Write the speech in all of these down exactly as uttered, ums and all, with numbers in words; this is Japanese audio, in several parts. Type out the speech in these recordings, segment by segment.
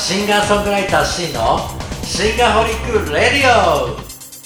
シンガーソングライター C のシンガホリックレディオ。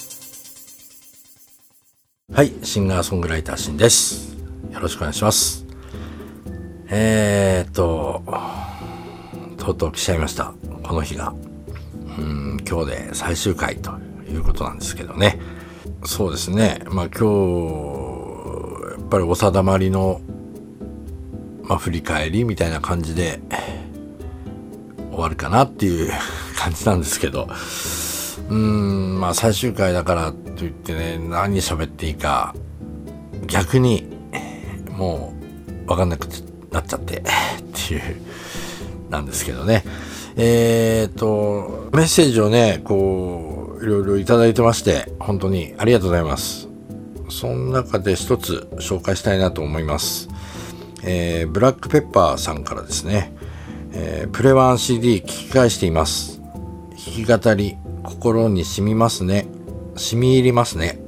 はい、シンガーソングライター C です。よろしくお願いします。えーっととうとう来ちゃいました。この日がうーん今日で最終回ということなんですけどね。そうですね、まあ今日やっぱりお定まりの、まあ、振り返りみたいな感じで終わるかなっていう感じなんですけど、うーんまあ最終回だからといってね、何喋っていいか逆にもう分かんなくなっちゃってっていうなんですけどね。えーとメッセージをねこういろいろいただいてまして、本当にありがとうございます。その中で一つ紹介したいなと思います。えー、ブラックペッパーさんからですね、えー、プレワン シーディー 聞き返しています。弾き語り心に染みますね、染み入りますね。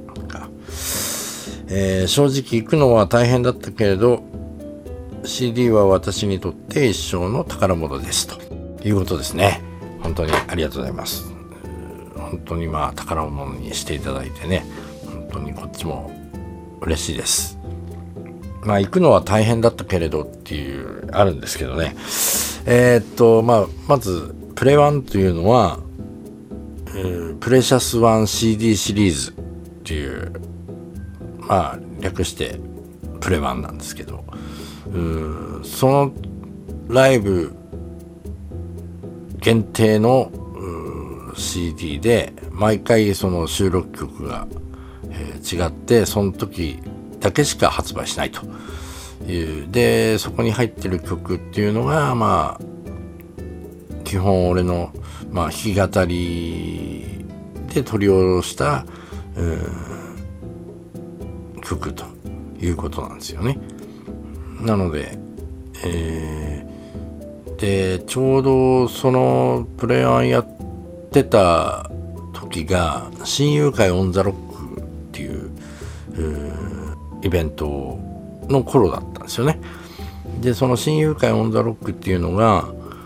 えー、正直行くのは大変だったけれど シーディー は私にとって一生の宝物ですということですね。本当にありがとうございます。本当にまあ宝物にしていただいてね、本当にこっちも嬉しいです。まあ行くのは大変だったけれどっていうあるんですけどね。えー、っとまあまずプレワンというのは、えー、プレシャスワン シーディー シリーズっていうまあ略してプレワンなんですけど、うーそのライブ限定の シーディー で毎回その収録曲が、えー、違って、その時だけしか発売しないというで、そこに入ってる曲っていうのがまあ基本俺の、まあ、弾き語りで取り下ろした、曲ということなんですよね。なので、えー、でちょうどそのプレイワンやってた時が親友会オンザロックっていう、イベントの頃だったんですよね。でその親友会オンザロックっていうのが、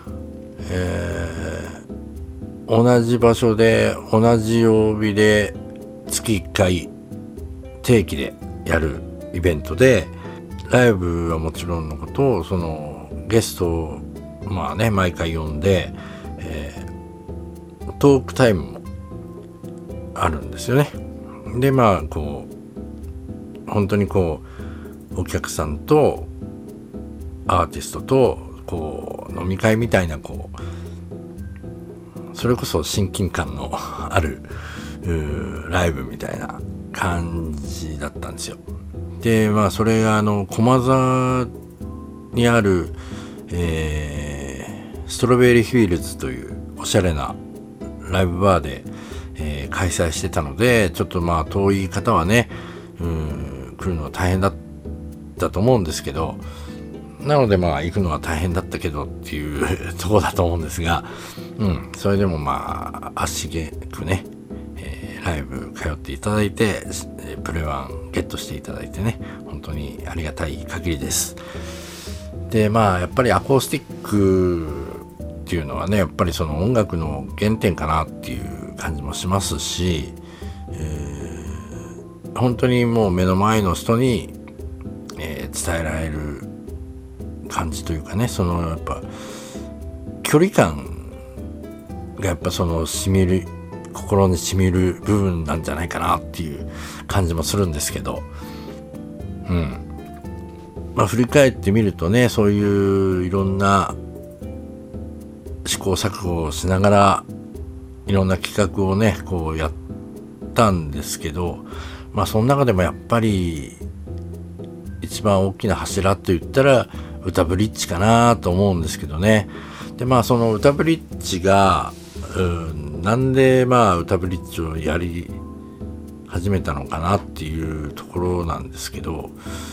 えー、同じ場所で同じ曜日で月いっかい定期でやるイベントで、ライブはもちろんのことそのゲストをまあね毎回呼んで、えー、トークタイムもあるんですよね。でまあこう本当にこうお客さんとアーティストとこう飲み会みたいな、こうそれこそ親近感のあるライブみたいな感じだったんですよ。でまあそれがあの駒沢にある、えー、ストロベリーフィールズというおしゃれなライブバーで、えー、開催してたので、ちょっとまあ遠い方はねうん来るのは大変だったと思うんですけど、なのでまあ行くのは大変だったけどっていうところだと思うんですが、うんそれでもまあ足げくねライブ通っていただいてプレワンゲットしていただいてね、本当にありがたい限りです。でまあやっぱりアコースティックっていうのはね、やっぱりその音楽の原点かなっていう感じもしますし、えー、本当にもう目の前の人に、えー、伝えられる感じというかね、そのやっぱ距離感がやっぱそのしみる心に染みる部分なんじゃないかなっていう感じもするんですけど、うんまあ振り返ってみるとね、そういういろんな試行錯誤をしながらいろんな企画をねこうやったんですけど、まあその中でもやっぱり一番大きな柱といったら歌ブリッジかなと思うんですけどね。でまあその歌ブリッジがうんなんでまあ歌ブリッジをやり始めたのかなっていうところなんですけど、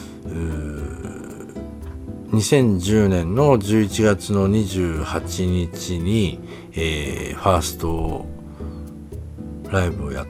にせんじゅうねんのじゅういちがつのにじゅうはちにちに、えー、ファーストライブをやって、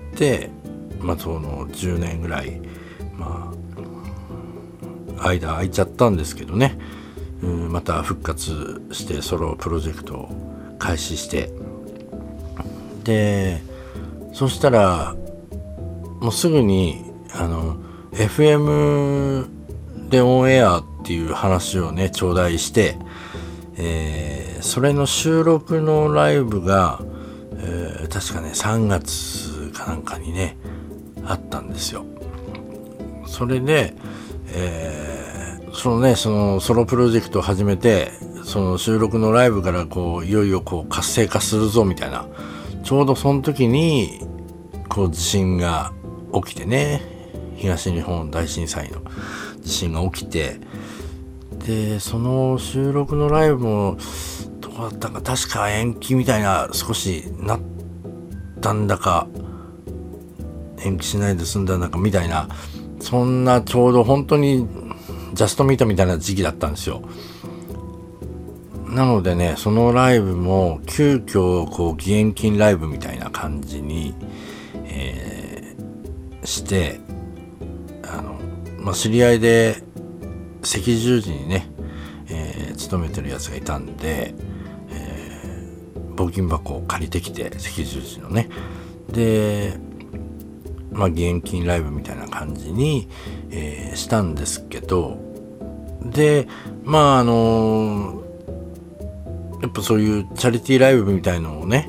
まあそのじゅうねんぐらいまあ間空いちゃったんですけどね、また復活してソロプロジェクトを開始して、でそしたらもうすぐにあの エフエム でオンエアっていう話をね頂戴して、えー、それの収録のライブが、えー、確かねさんがつかなんかにねあったんですよ。それで、えー、そのねそのソロプロジェクトを始めて、その収録のライブからこういよいよこう活性化するぞみたいな、ちょうどその時にこう地震が起きてね、東日本大震災の地震が起きて、でその収録のライブもどうだったか、確か延期みたいな少しなったんだか延期しないで済んだんだかみたいな、そんなちょうど本当にジャストミートみたいな時期だったんですよ。なのでね、そのライブも急遽こう義援金ライブみたいな感じに、えー、してあの、まあ、知り合いで赤十字にね、えー、勤めてるやつがいたんで、えー、募金箱を借りてきて、赤十字のね、でまあ義援金ライブみたいな感じに、えー、したんですけど、でまああのーやっぱそういうチャリティーライブみたいのをね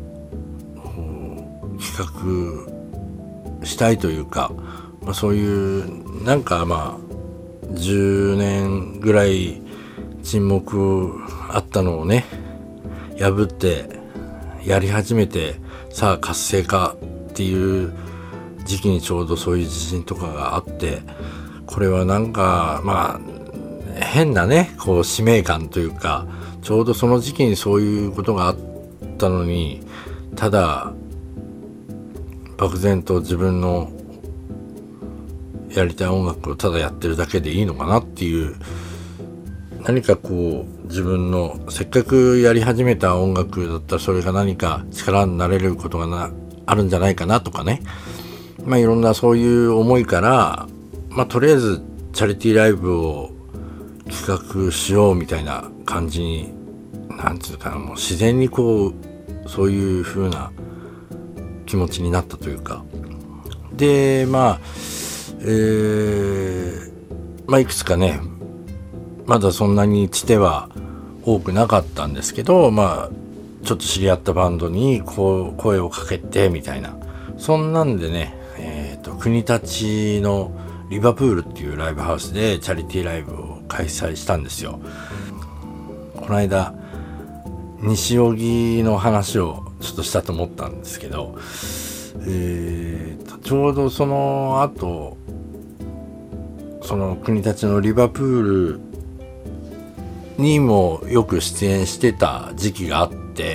企画したいというか、まあ、そういうなんかまあじゅうねんぐらい沈黙あったのをね破ってやり始めて、さあ活性化っていう時期にちょうどそういう地震とかがあって、これはなんかまあ変なねこう使命感というか、ちょうどその時期にそういうことがあったのに、ただ漠然と自分のやりたい音楽をただやってるだけでいいのかなっていう、何かこう自分のせっかくやり始めた音楽だったらそれが何か力になれることがなあるんじゃないかなとかね、まあいろんなそういう思いから、まあとりあえずチャリティーライブを企画しようみたいな感じに、なんていうかな、もう自然にこうそういう風な気持ちになったというか、でまあえー、まあいくつかねまだそんなにつては多くなかったんですけど、まあちょっと知り合ったバンドにこう声をかけてみたいな、そんなんでね、えーと国立のリバプールっていうライブハウスでチャリティーライブを開催したんですよ。この間西荻の話をちょっとしたと思ったんですけど、えーとちょうどその後その国立のリバプールにもよく出演してた時期があって、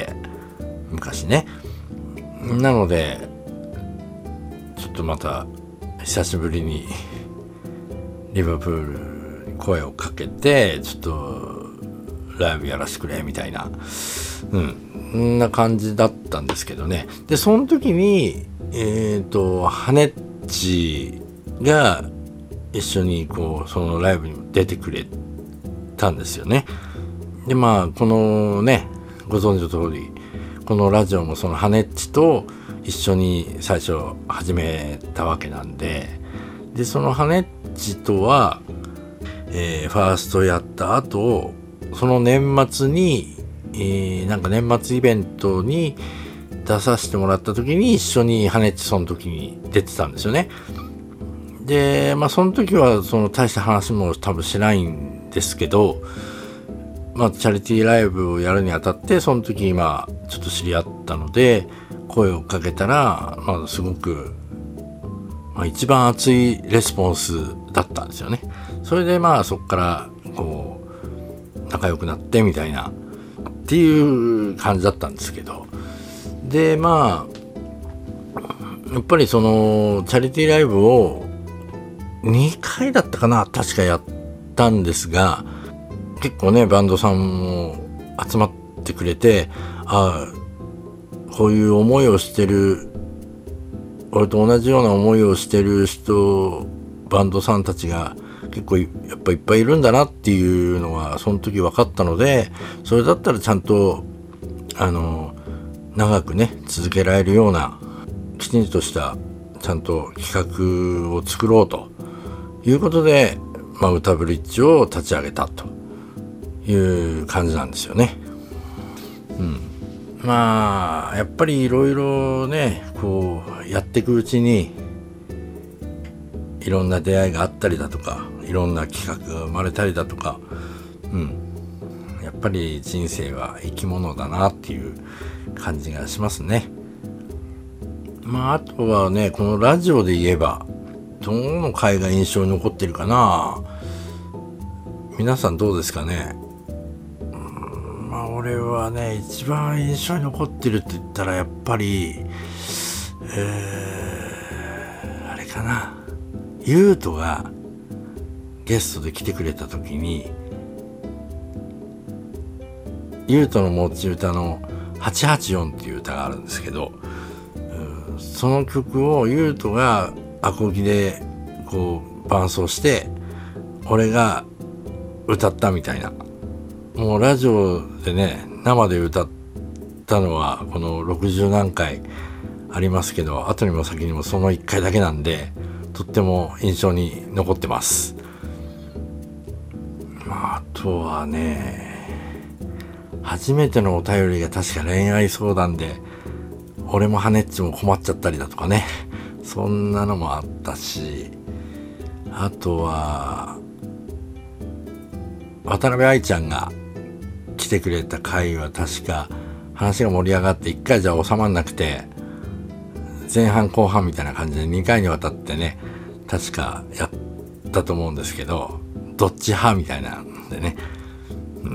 昔ね、なのでちょっとまた久しぶりにリバプールに声をかけて、ちょっとライブやらせてくれみたいな、うん、そんな感じだったんですけどね。でその時にえっとハネッチが一緒にこうそのライブにも出てくれたんですよね。でまあこのねご存知の通りこのラジオもそのハネッチと一緒に最初始めたわけなんで、でそのハネッチとは、えー、ファーストやった後、その年末に、えー、なんか年末イベントに出させてもらった時に一緒にハネッチその時に出てたんですよね。でまあその時はその大した話も多分しないんですけど、まあチャリティーライブをやるにあたってその時まあちょっと知り合ったので声をかけたら、まあすごく、まあ、一番熱いレスポンスだったんですよね。それでまあそこからこう仲良くなってみたいなっていう感じだったんですけど、でまあやっぱりそのチャリティーライブをにかいだったかな確かやったんですが、結構ねバンドさんも集まってくれて、ああこういう思いをしてる、俺と同じような思いをしてる人、バンドさんたちが結構やっぱいっぱいいるんだなっていうのがその時分かったので、それだったらちゃんとあの長くね続けられるようなきちんとしたちゃんと企画を作ろうということで、まあ、歌ブリッジを立ち上げたという感じなんですよね。うん、まあやっぱりいろいろねこうやっていくうちにいろんな出会いがあったりだとか、いろんな企画が生まれたりだとか、うん、やっぱり人生は生き物だなっていう感じがしますね。まああとはね、このラジオで言えばどの回が印象に残ってるかな。皆さんどうですかね。うん、まあ俺はね一番印象に残ってるって言ったらやっぱり、えー、あれかな。ゆうとがゲストで来てくれた時に、ゆうとの持ち歌のはちはちよんっていう歌があるんですけど、その曲をゆうとがアコギでこう伴奏して俺が歌ったみたいな。もうラジオでね生で歌ったのはこのろくじゅうなんかいありますけど、後にも先にもそのいっかいだけなんでとっても印象に残ってます。まあ、あとはね初めてのお便りが確か恋愛相談で俺もハネッチも困っちゃったりだとかね、そんなのもあったし、あとは渡辺愛ちゃんが来てくれた回は確か話が盛り上がっていっかいじゃ収まんなくて前半後半みたいな感じでにかいにわたってね確かやったと思うんですけど、どっち派みたいなんでね、うん、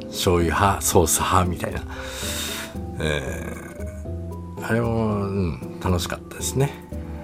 醤油派ソース派みたいな、えー、あれも、うん、楽しかったですね。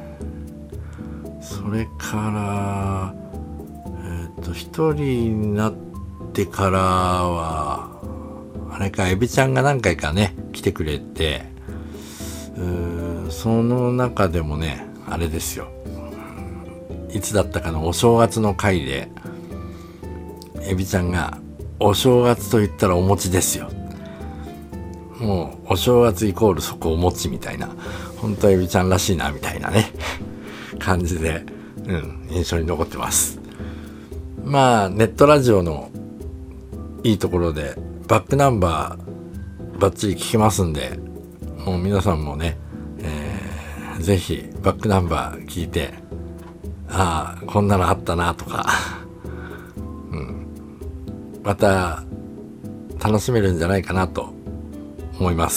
それからえっと一人になってからはあれかエビちゃんが何回かね来てくれて、うーその中でもねあれですよ、いつだったかのお正月の回でエビちゃんがお正月と言ったらお餅ですよ、もうお正月イコールそこお餅みたいな、本当エビちゃんらしいなみたいなね感じで、うん、印象に残ってます。まあネットラジオのいいところでバックナンバーバッチリ聞けますんで、もう皆さんもね、えー、ぜひバックナンバー聞いて、ああこんなのあったなとか、うん、また楽しめるんじゃないかなと思います。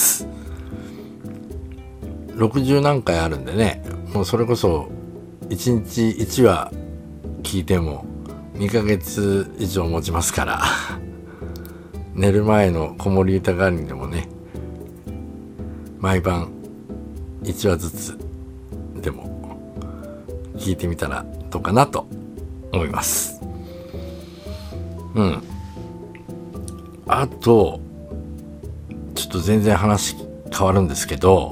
ろくじゅうなんかいあるんでね、もうそれこそいちにちいちわ聞いてもにかげつ以上持ちますから寝る前の子守歌代わりにでもね毎晩いちわずつでも聞いてみたらどうかなと思います。うん。あとちょっと全然話変わるんですけど、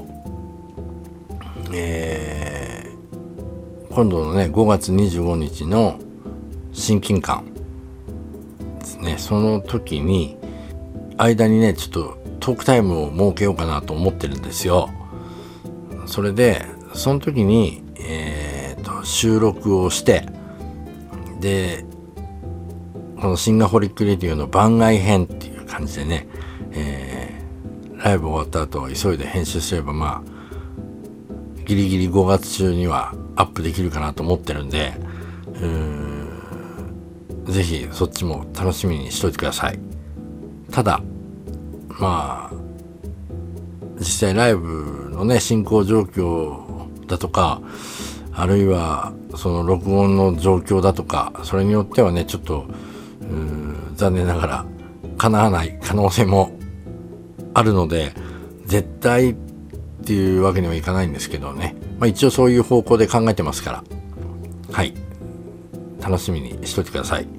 えー、今度のねごがつにじゅうごにちの親近感ですね、その時に間にねちょっとトークタイムを設けようかなと思ってるんですよ。それでその時に、えー、と収録をして、でこのシンガホリックレディオの番外編っていう感じでね、えー、ライブ終わった後急いで編集すればまあギリギリごがつ中にはアップできるかなと思ってるんで、うーんぜひそっちも楽しみにしといてください。ただまあ実際ライブのね進行状況だとか、あるいはその録音の状況だとか、それによってはねちょっと残念ながら叶わない可能性もあるので、絶対っていうわけにはいかないんですけどね、まあ、一応そういう方向で考えてますから、はい楽しみにしといてください。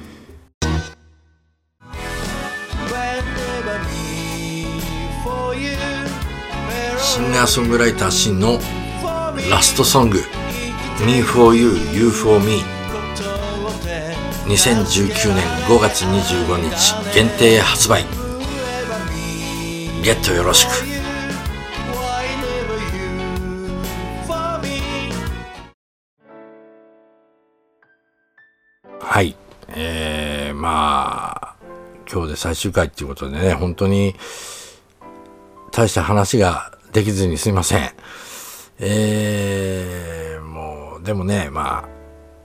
シンガーソングライターシンのラストソング Me for You, You for Me、 にせんじゅうきゅうねんごがつにじゅうごにち限定発売。 ゲットよろしく。はい、えー、まあ今日で最終回っていうことでね、本当に大した話ができずにすいません。えー、もうでもね、まあ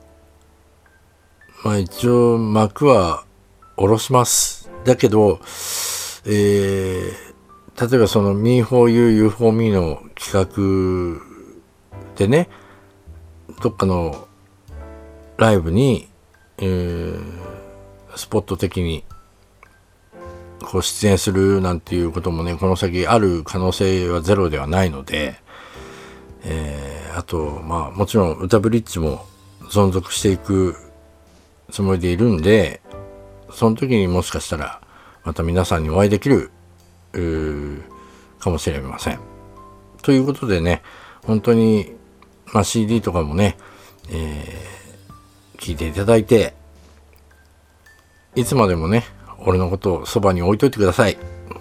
まあ一応幕は下ろします。だけど、えー、例えばその Me for You, You for Me の企画でね、どっかのライブに、えー、スポット的にこう出演するなんていうこともね、この先ある可能性はゼロではないので、えー、あとまあもちろん歌ブリッジも存続していくつもりでいるんで、その時にもしかしたらまた皆さんにお会いできるかもしれません。ということでね、本当に、まあ、シーディー とかもね、えー、聞いていただいて、いつまでもね俺のことをそばに置いといてください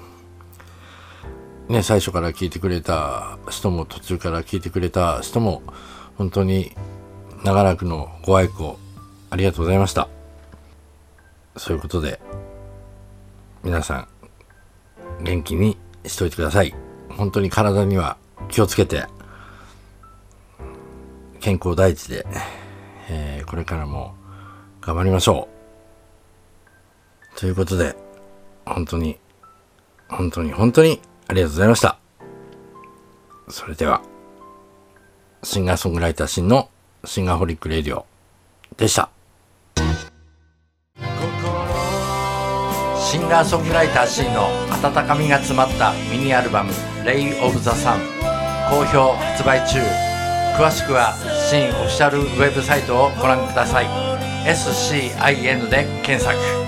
ね。最初から聞いてくれた人も途中から聞いてくれた人も本当に長らくのご愛顧ありがとうございました。そういうことで皆さん元気にしといてください。本当に体には気をつけて健康第一で、えー、これからも頑張りましょうということで、本当に本当に本当にありがとうございました。それではシンガーソングライターシンのシンガーホリックレディオでした。シンガーソングライターシンの温かみが詰まったミニアルバム Ray of the Sun 好評発売中。詳しくはシンオフィシャルウェブサイトをご覧ください。 エスシーアイエヌ で検索。